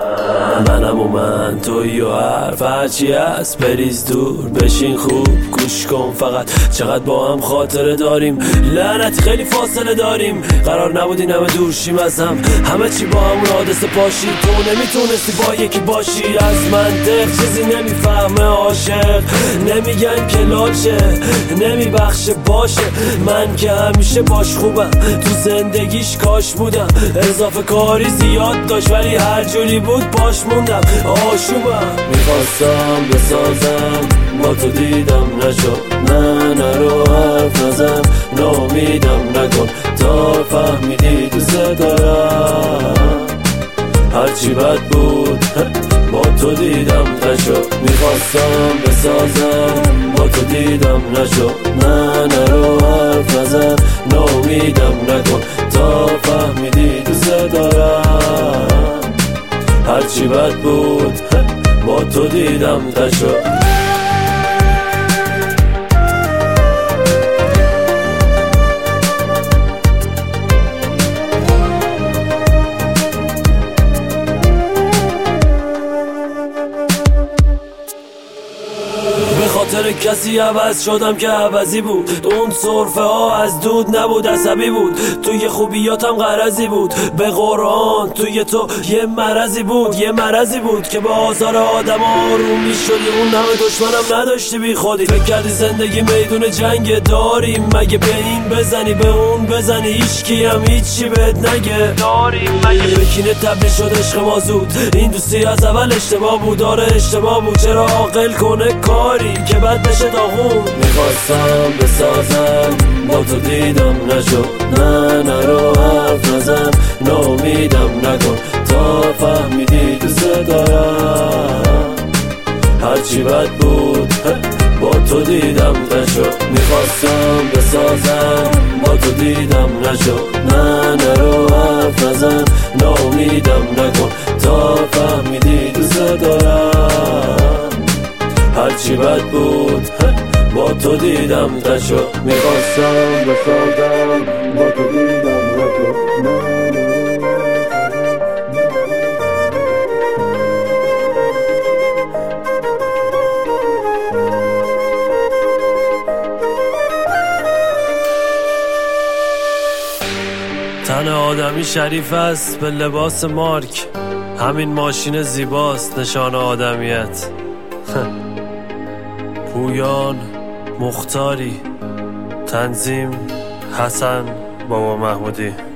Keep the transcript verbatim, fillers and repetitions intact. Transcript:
منم و من توی و حرف هرچی هست بریز دور بشین خوب گوش کن فقط چقدر با هم خاطره داریم لعنتی خیلی فاصله داریم قرار نبود این همه دور شیم از هم همه چی با همون حادثه پاشی تو نمیتونستی با یکی باشی از منطق چیزی نمیفهمه عاشق نمیگن که لاشه نمیبخشه باشه من که همیشه باش خوبم تو زندگیش کاش بودم اضافه کاری زیاد داشت ولی هر جوری بود باش موندم آشوبم میخواستم بسازم با تو دیدم نشد نه نرو حرف نزن نامیدم نکن تا فهمیدی دوست دارم هرچی بد بود با تو دیدم نشد میخواستم بسازم با تو دیدم نشد نه نرو حرف نزن نامیدم نکن تا فهمیدی دوست دارم هرچی بد بود با تو دیدم نشد خاطر کسی عوض شدم که عوضی بود اون صرفه ها از دود نبود عصبی بود توی خوبیاتم غرضی بود به قرآن توی تو یه مرضی بود یه مرضی بود که با آزار آدم آروم می شدی اون همه دشمنم نداشتی بی خودی فکر کردی زندگی میدون جنگ داریم مگه به این بزنی به اون بزنی هیچکی هم هیچی بهت نگه داریم مگه بکینه تبدیل شد عشق ما زود این دوستی از اول اشتباه بود داره اشتباه بود چرا عاقل کنه کاری که بعد بشه داغون میخواستم بسازم با تو دیدم نشد نه نرو حرف نزن نامیدم نکن تا فهمیدی دوست دارم هرچی بد بود با تو دیدم نشد میخواستم بسازم با تو دیدم نشد نه نرو حرف نزن نامیدم نکن تا فهمیدی دوست دارم هرچی بد بود با تو دیدم نشد میخواستم بسازم با تو دیدم نشد تن آدمی شریف است به لباس مارک همین ماشین زیباست نشان آدمیت پویان مختاری تنظیم حسن بابا محمودی.